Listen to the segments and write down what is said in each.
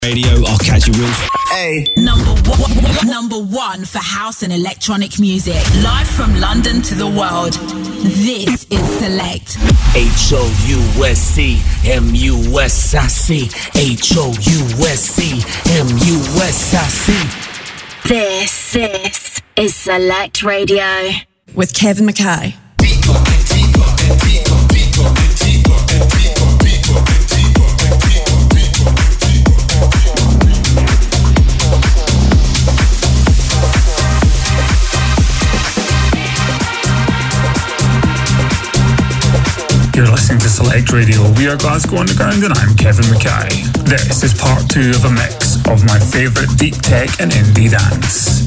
Radio, I'll catch you real. Hey. Number one for house and electronic music. Live from London to the world. This is Select. HOUSC MUSIC. This is Select Radio with Kevin McKay. You're listening to Select Radio. We are Glasgow Underground and I'm Kevin McKay. This is part 2 of a mix of my favourite deep tech and indie dance.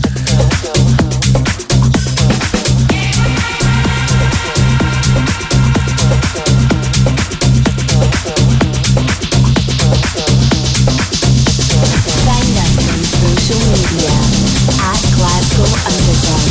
Find us on social media at Glasgow Underground.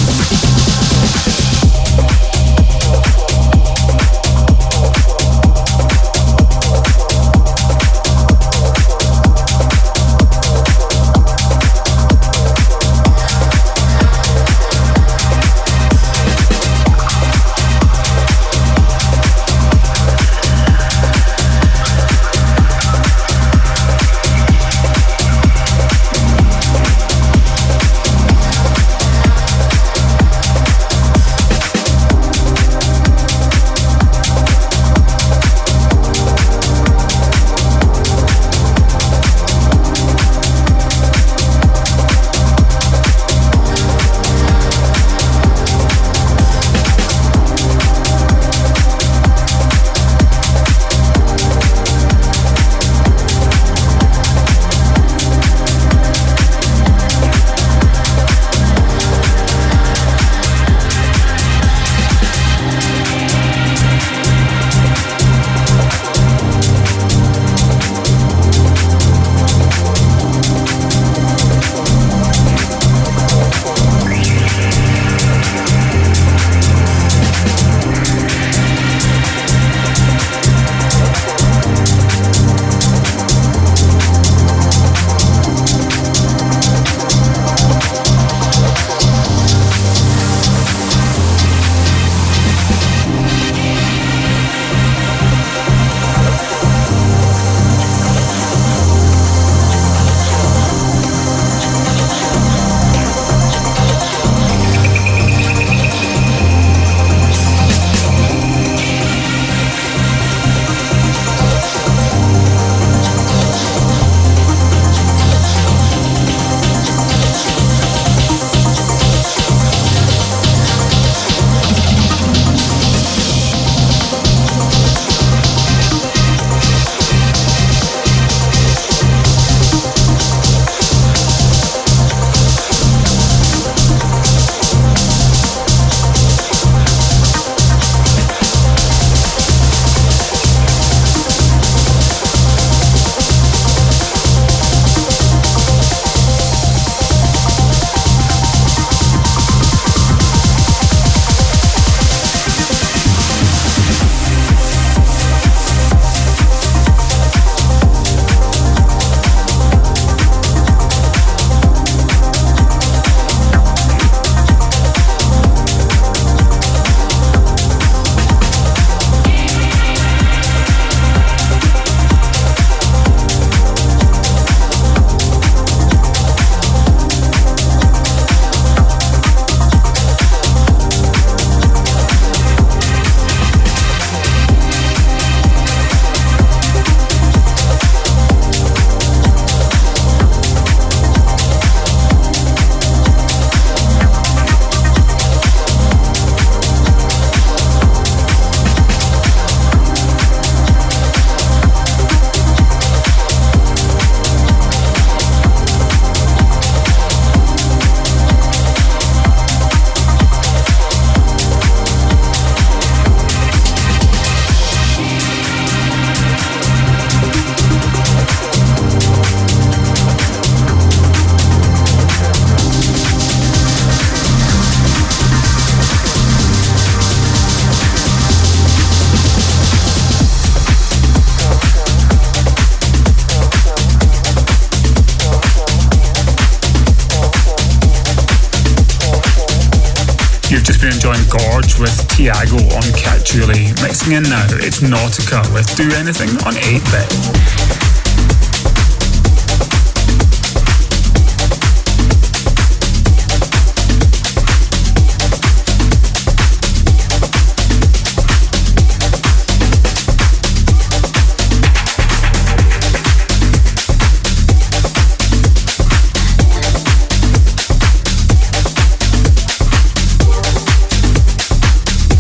been enjoying Gorge with Tiago on Catchuli. Mixing in now, it's Nautica with Do Anything on 8-Bit.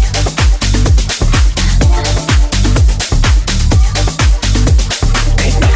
Ain't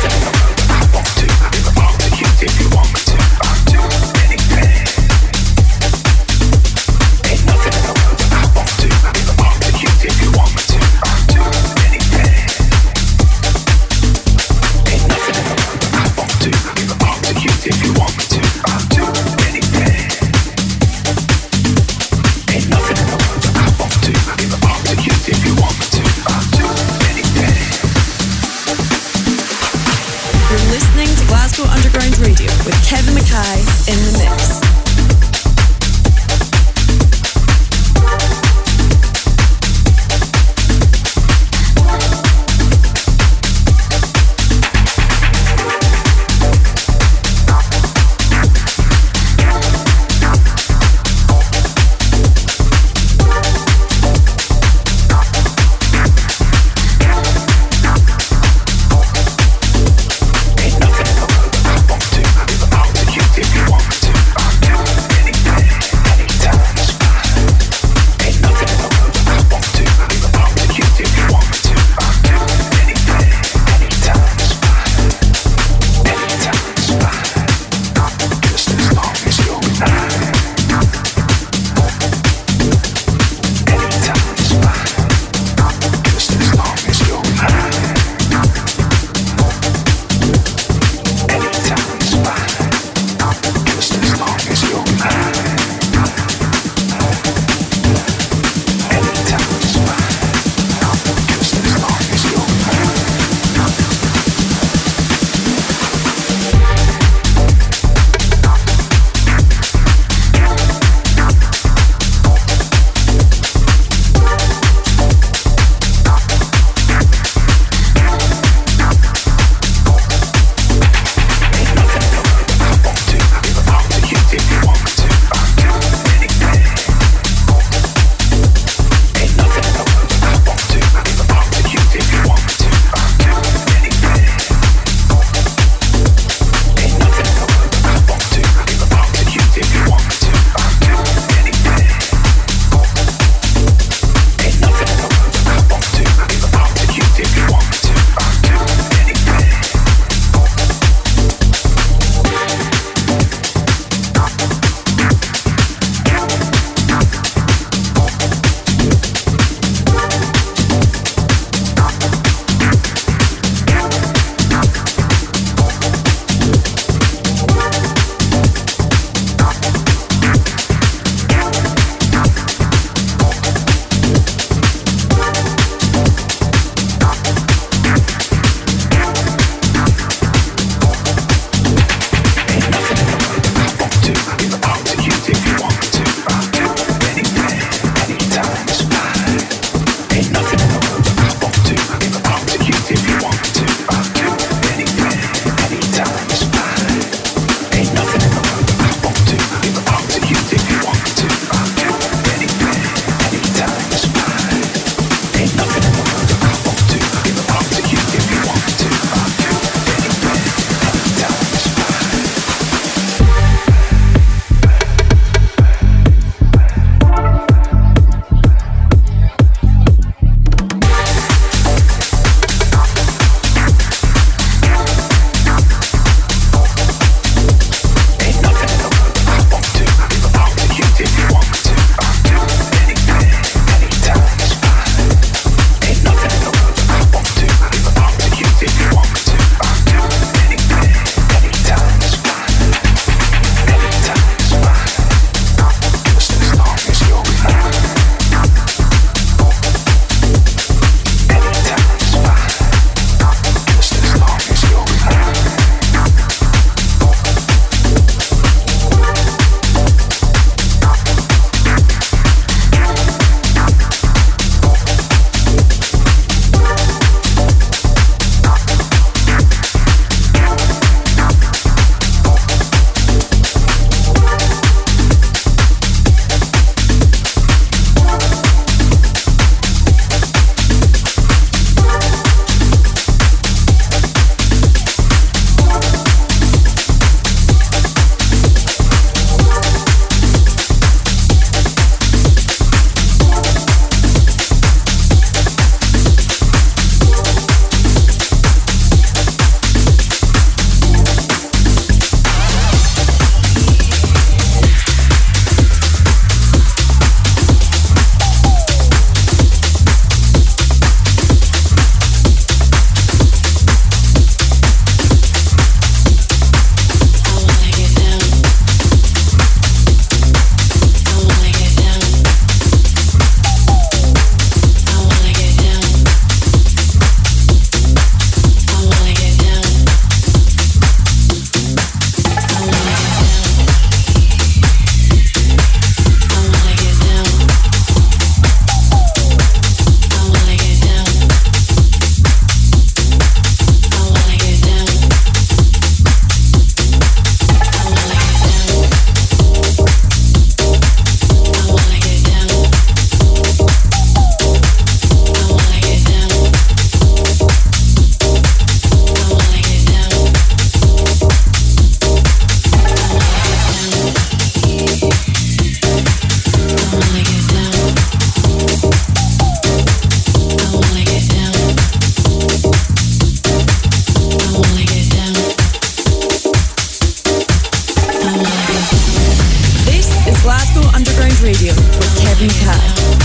Radio with Kevin Kai.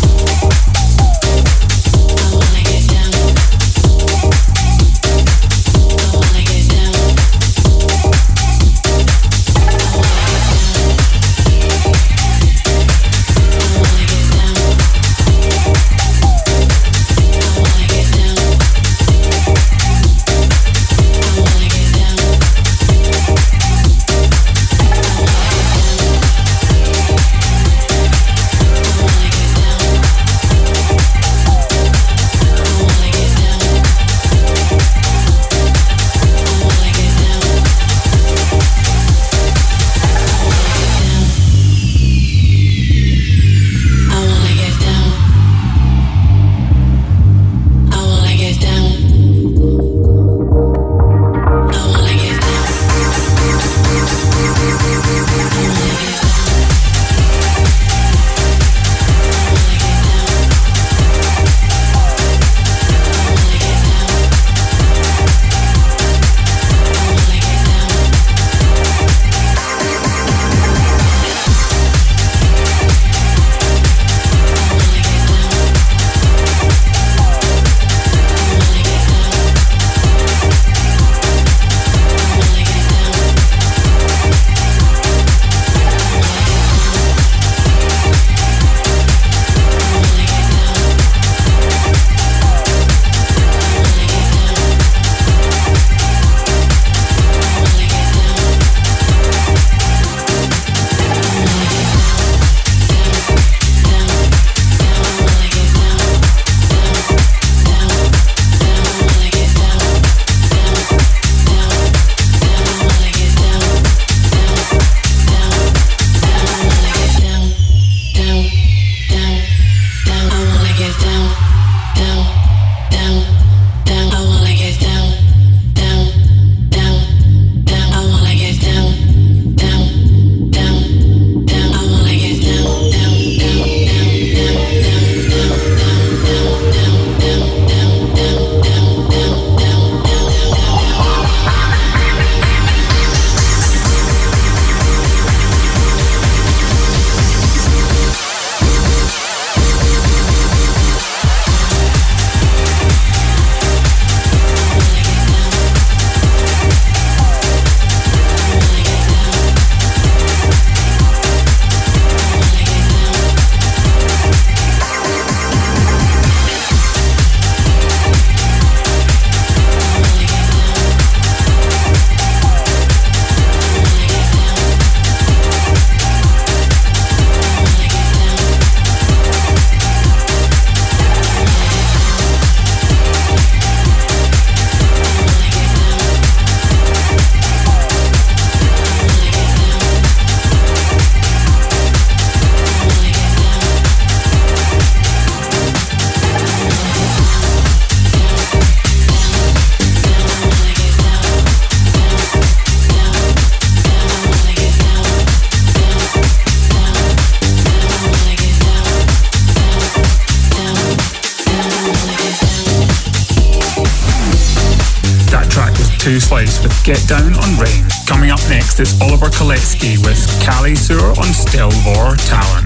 Two Slice with Get Down on Rain. Coming up next is Oliver Koletsky with Kali Sur on Stelvor Talent.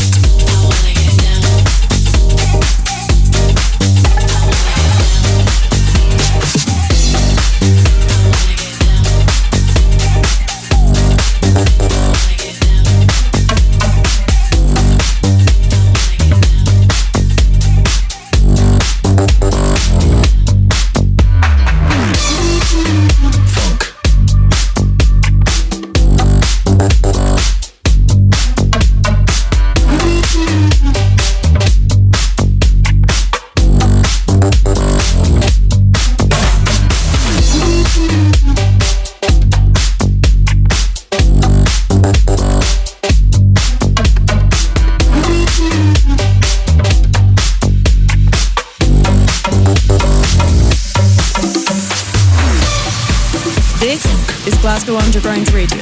Glasgow Underground Radio.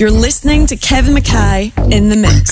You're listening to Kevin Mackay in the mix.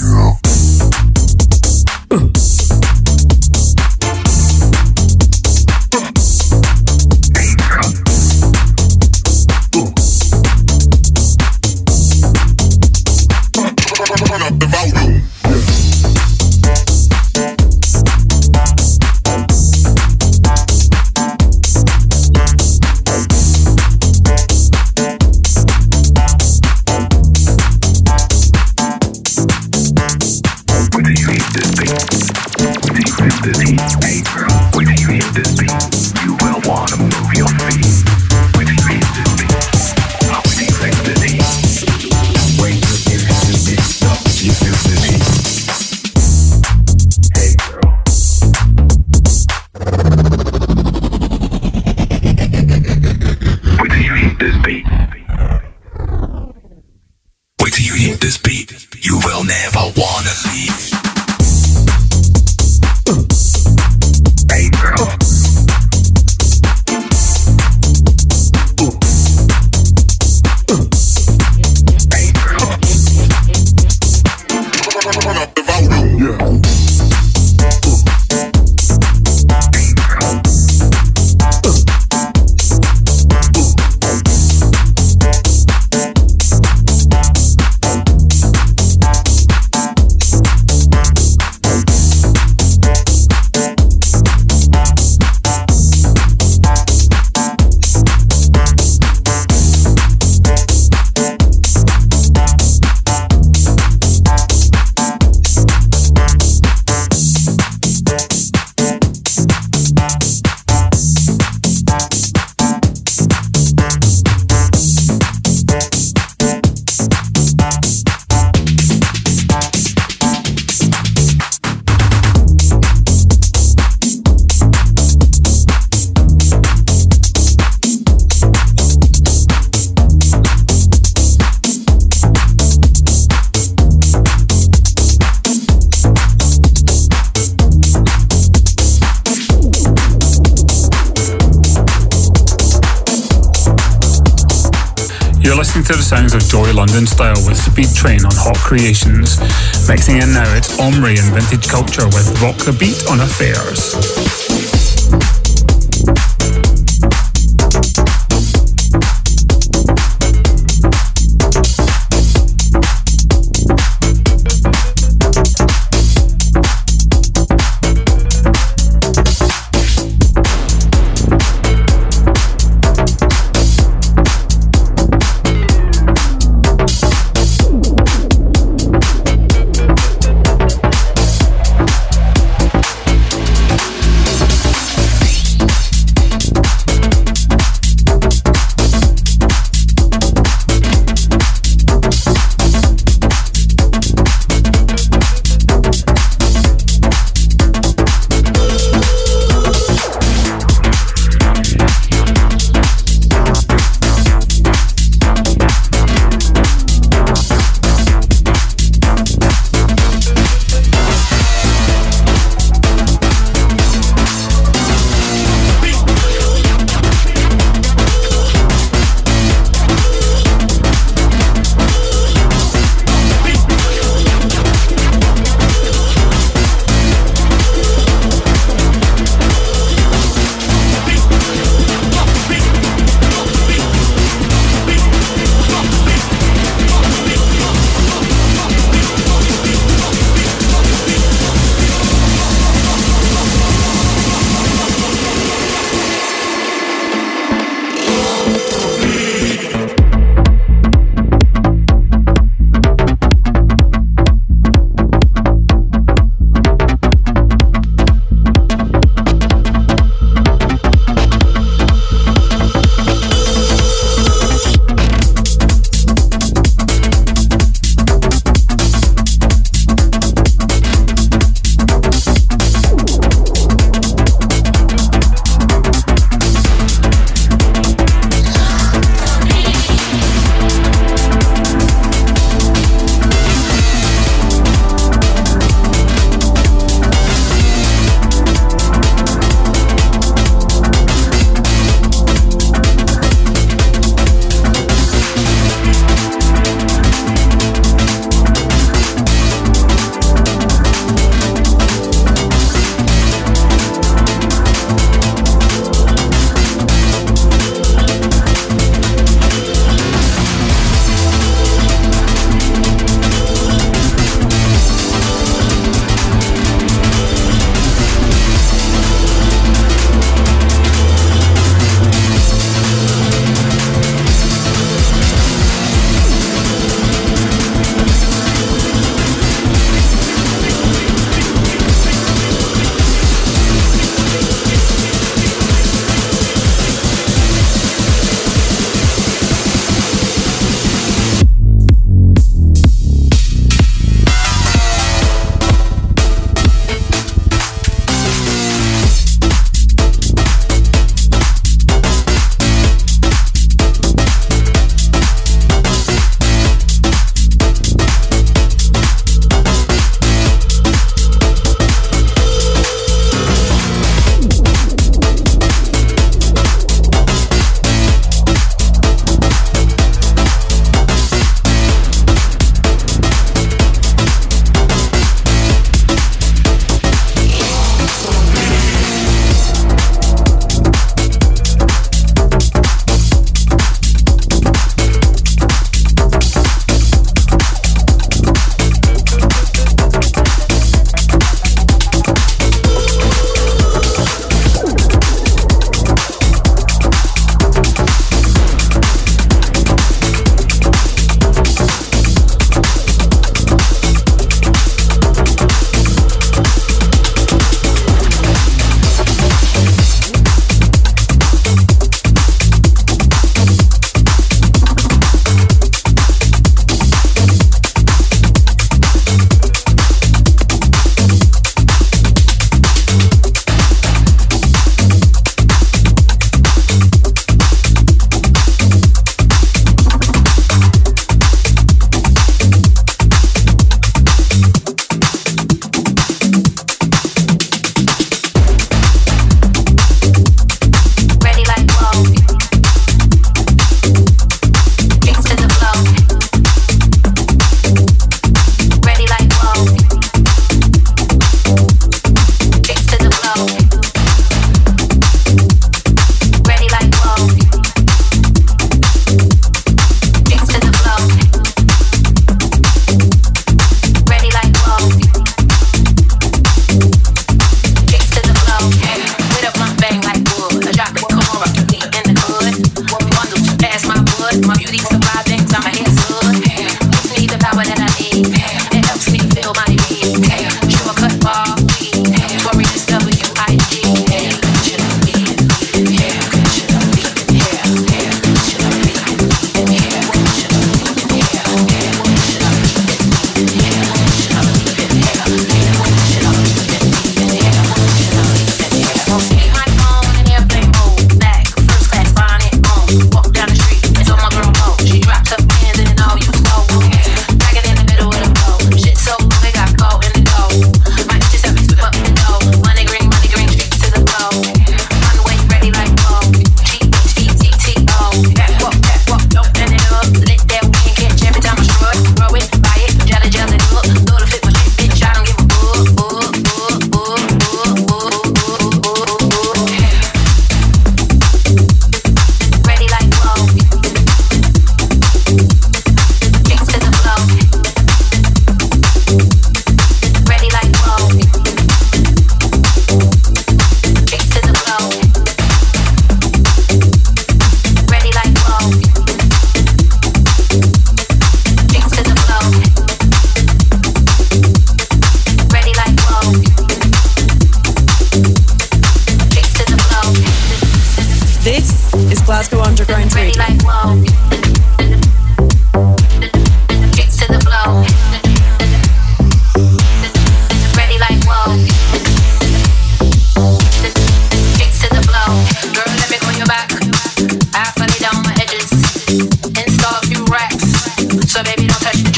To the sounds of Joy London Style with Speed Train on Hot Creations. Mixing in now, it's Omri and Vintage Culture with Rock the Beat on Affairs.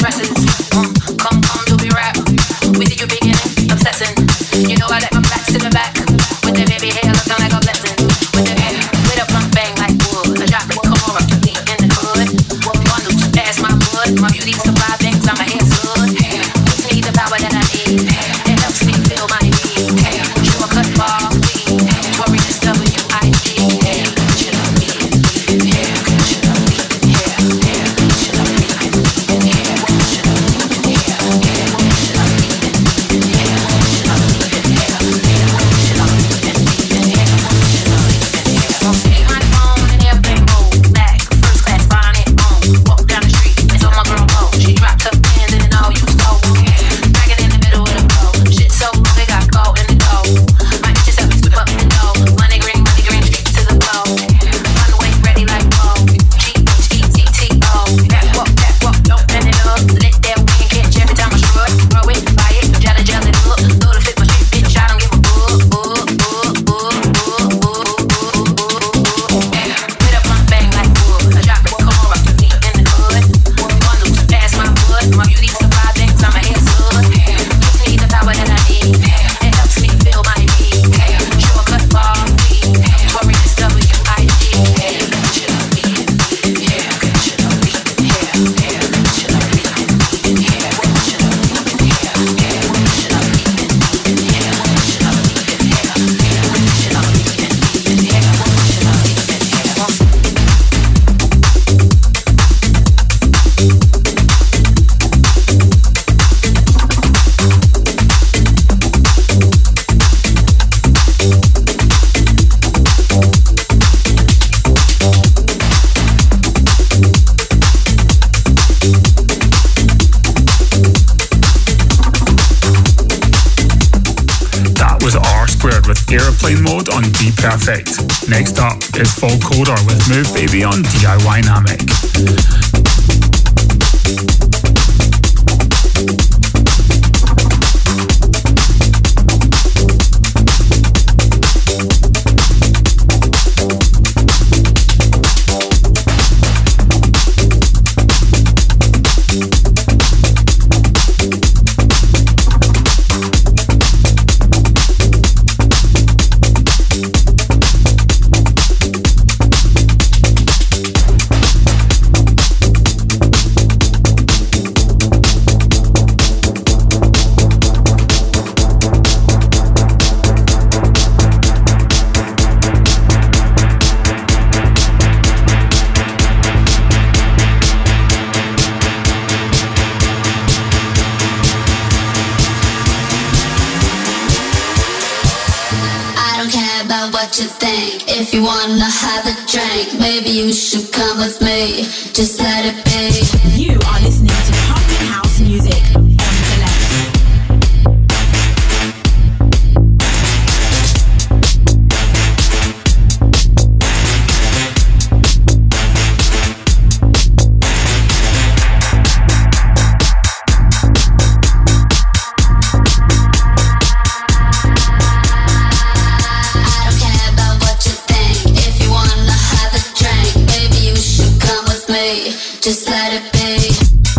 dresses. Come, do we rap? With you beginning, obsessing. You know I let my backs to the back. With the baby hair looking like a blessing. With the hair, with a plump bang like wood. I drop the car up to me in the hood. Bundle to pass my blood. My beauty supply things, I'm a hair good. Gives me the power that I need. It helps me feel my need. Shortcut bar, weed. Warriors W-I-G. Should I be in here? Should I be in here? Should I be in here? Should I be in here? Should I be in here? Should I be in here? Should I be in here? Should I be in here? Take my phone and airplane mode. Back, first class, buying it on. Walk down the street, and saw my girl go. She dropped her pants and all you stole. Dragging in the middle of the road. Shit so long, they got caught in the dough. My bitches help me sweep up the dough. Money green, straight to the flow. Run away, ready like whoa. G-T-T-T-O. Back walk, don't bend it up. Let that wind catch every time I strut. Throw it, buy it, jelly it up. Throw the fit my shit, bitch, I don't give a With a blunt bang like wood. I drop the car up to me in the hood. Bundle to pass my blood. My beauty supply things, I'm a hair good. Gives me the power that I need. It helps me feel my need. Shortcut bar, weed. Warriors W-I-G. Should I be in here? Should I be in here? Should I be in here? Should I be in here? Should I be in here? Should I be in here? Should I be in here? Should I be in here? That was R Squared with Airplane Mode on Be Perfect. Next up is Full Coder with Move Baby on DIY Namek. What you think? If you wanna have a drink, maybe you should come with me. Just let it be. You are listening to pumping house music on Select. Just let it be.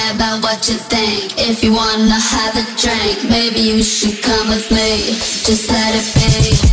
care about what you think. If you wanna have a drink, maybe you should come with me. Just let it be.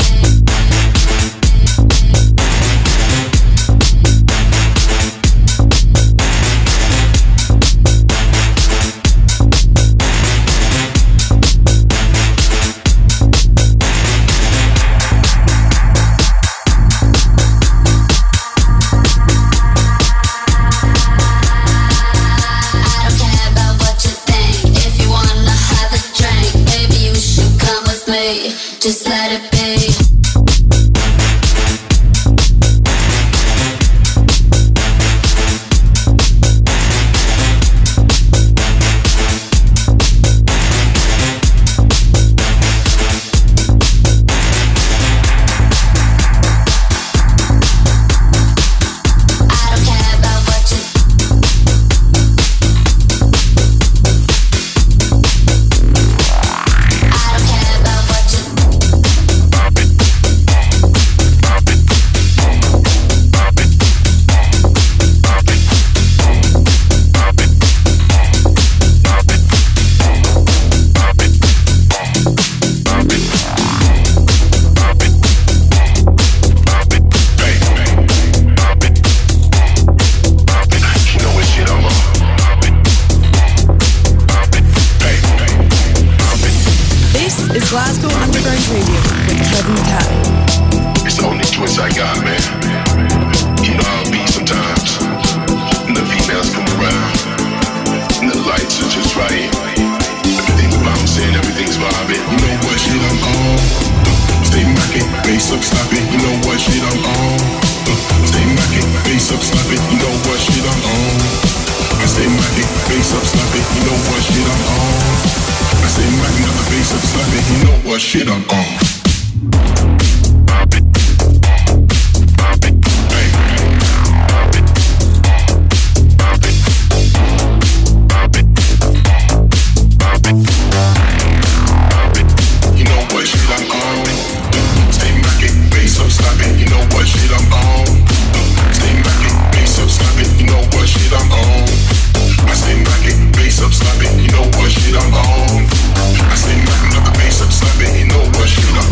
Just let it be. Shit I'm on. I say nothing but the bass up, slap it, you know what shit I'm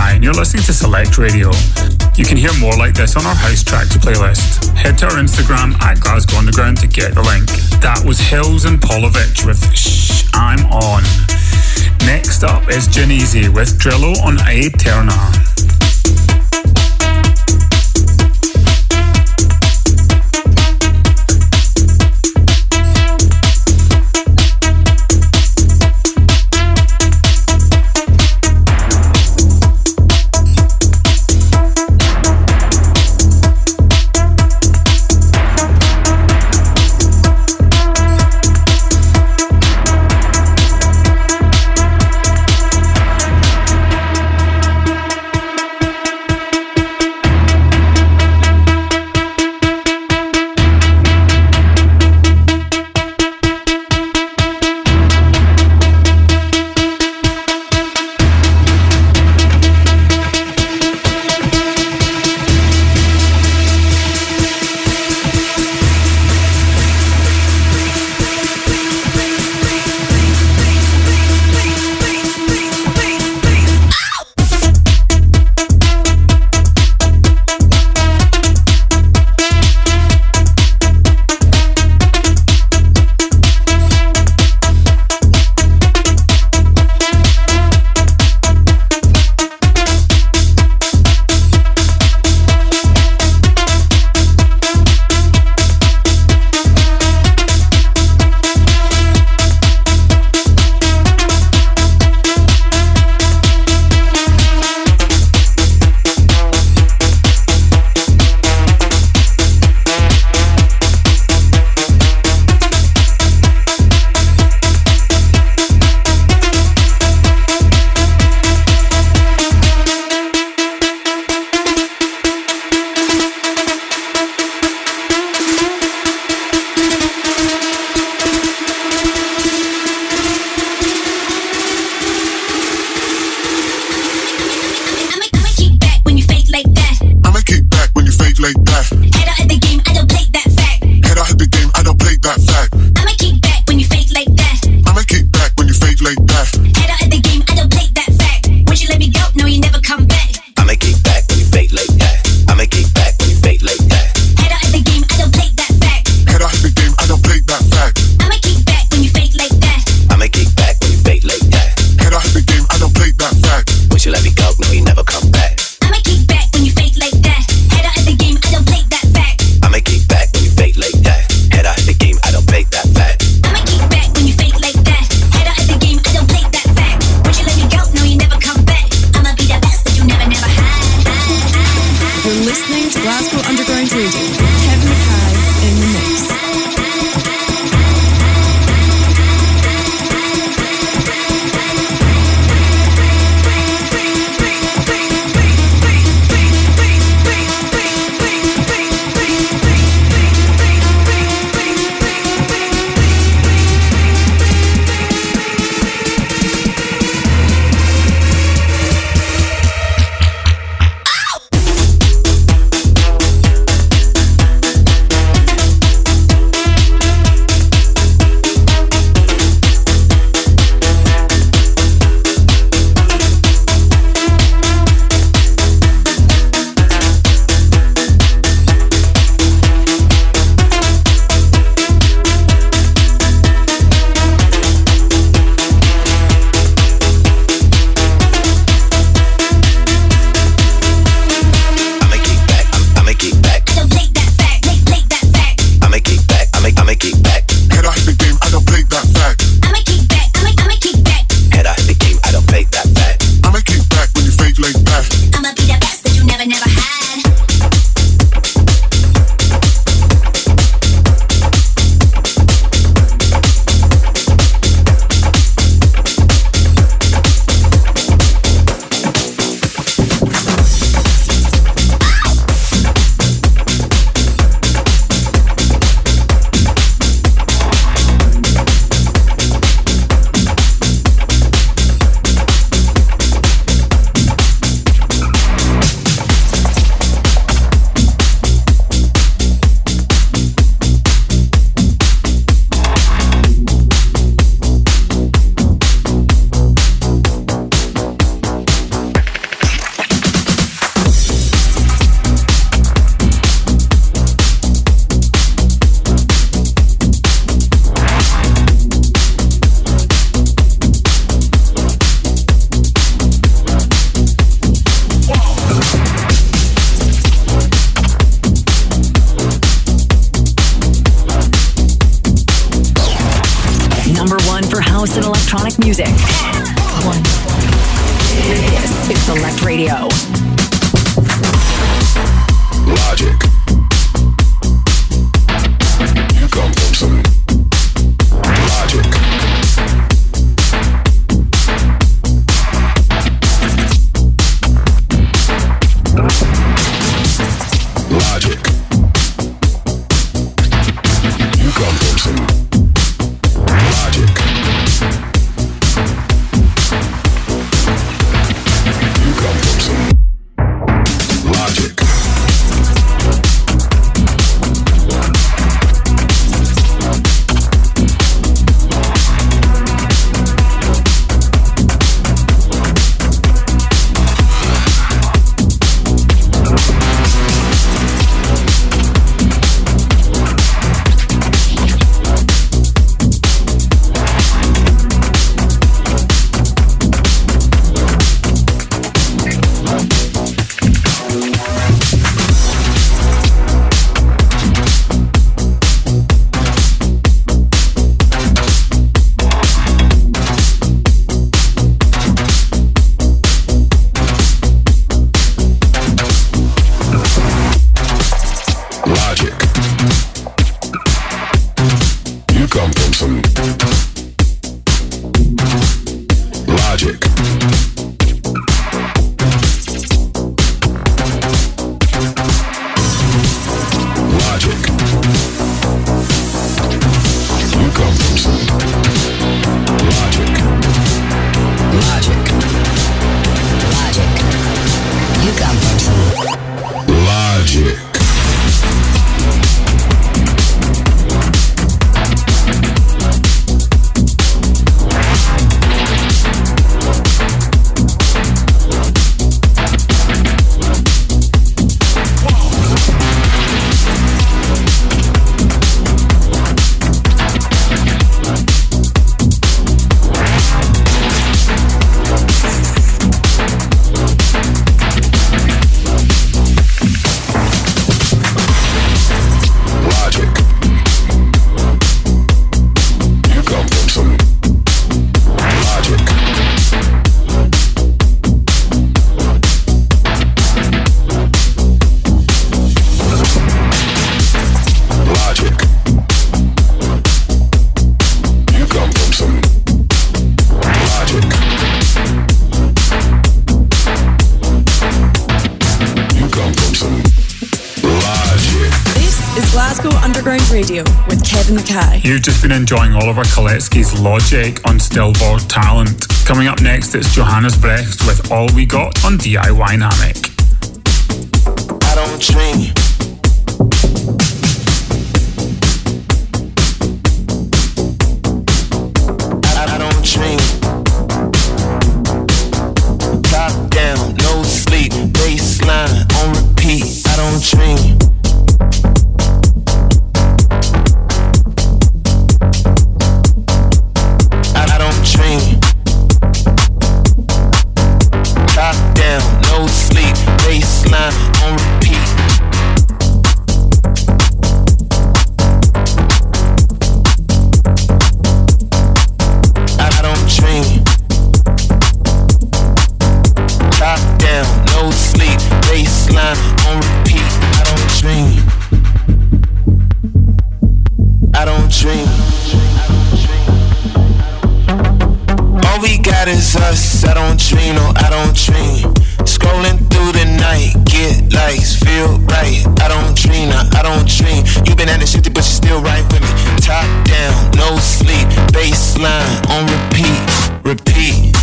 Mackay and you're listening to Select Radio. You can hear more like this on our House Tracks playlist. Head to our Instagram at Glasgow Underground to get the link. That was Hills and Polovich with Shh, I'm On. Next up is Genesi with Drillo on Aeterna. music. This is Select Radio. Logic. You come from some logic. Logic. You come from some logic. You come from some logic. Radio with Kevin Mackay. You've just been enjoying Oliver Koletsky's Logic on Stillborn Talent. Coming up next, it's Johannes Brecht with All We Got on DIY Namek. I don't dream. I don't dream. Top down, no sleep, baseline on repeat. I don't dream. On repeat. I don't dream. Top down, no sleep, baseline on repeat. I don't dream. I don't dream. All we got is us. I don't dream, no, I don't dream. Scrolling through the night, get likes, feel right. I don't dream, nah, I don't dream. You been at the shifty, but you still right with me. Top down, no sleep, baseline on repeat, repeat.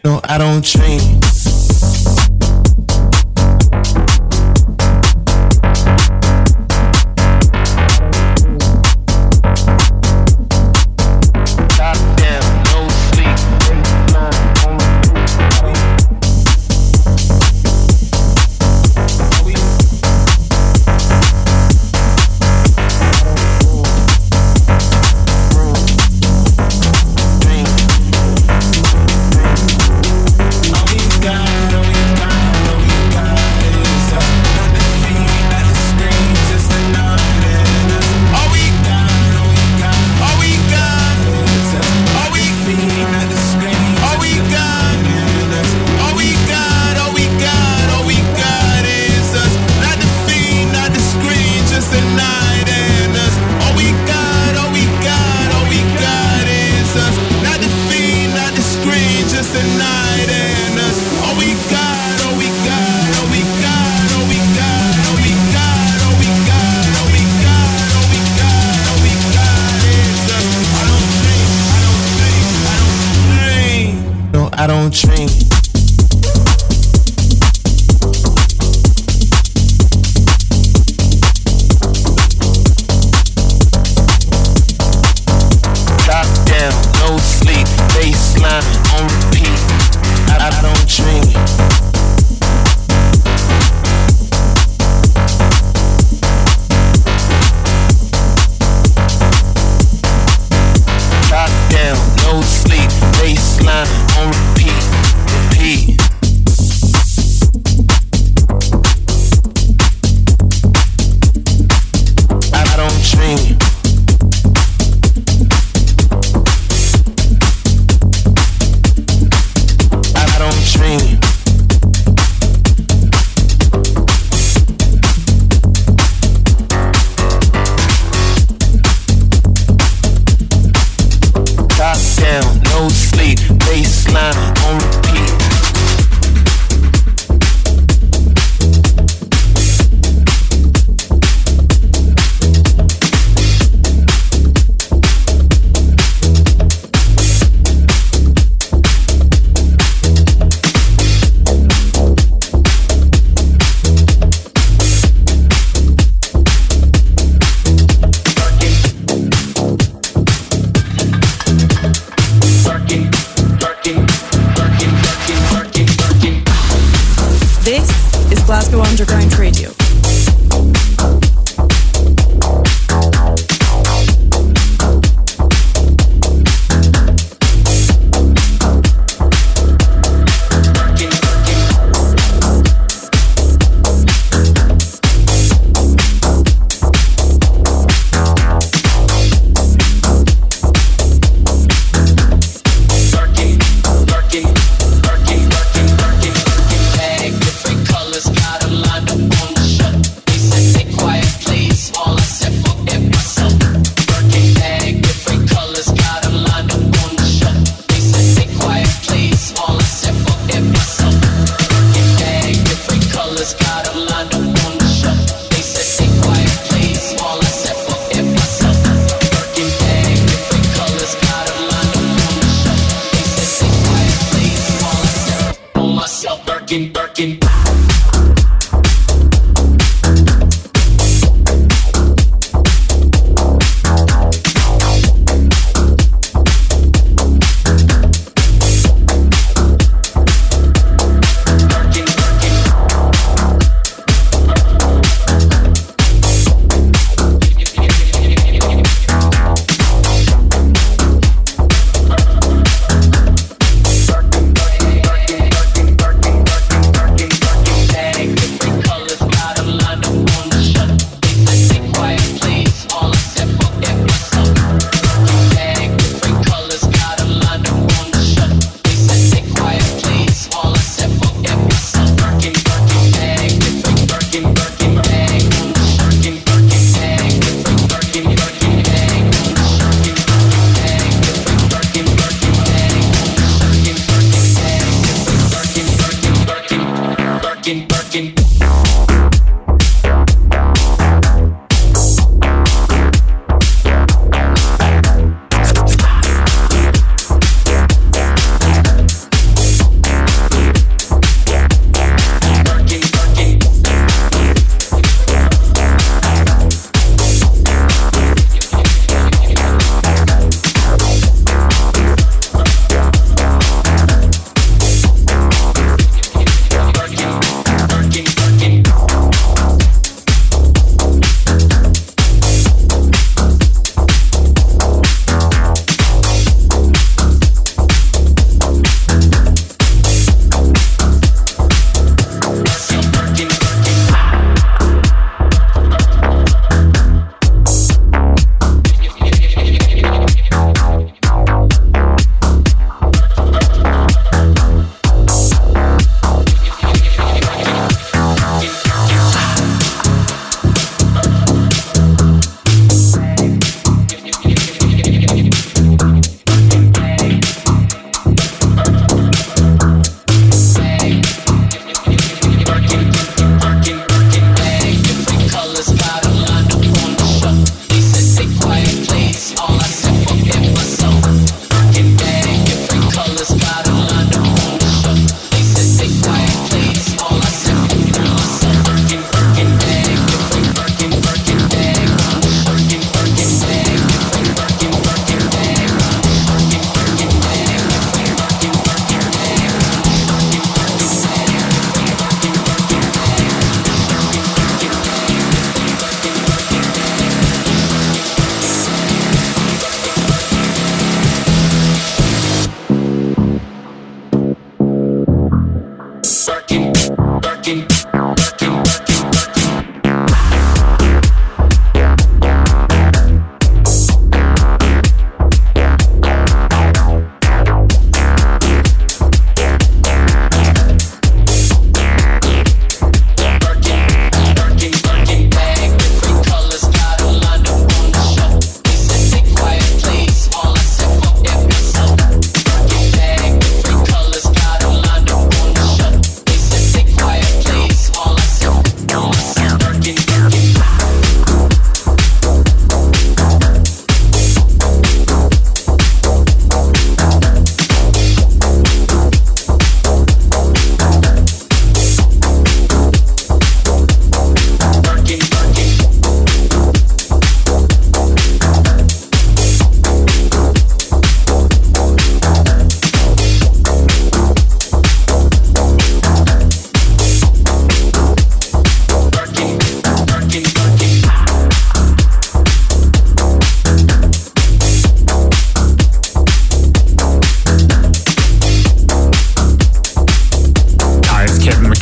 No, I don't dream. I don't dream. Top down, no sleep, baseline on repeat. I don't dream. Top down, no sleep, baseline on repeat, repeat. I don't dream. I don't dream. Top down, no sleep, baseline on repeat. This is Glasgow Underground Radio.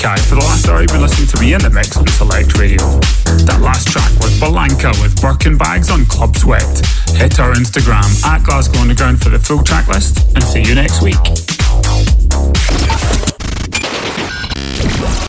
Okay, for the last hour you've been listening to me in the mix on Select Radio. That last track was Balanka with Birkin Bags on Club Sweat. Hit our Instagram at Glasgow Underground for the full track list and see you next week.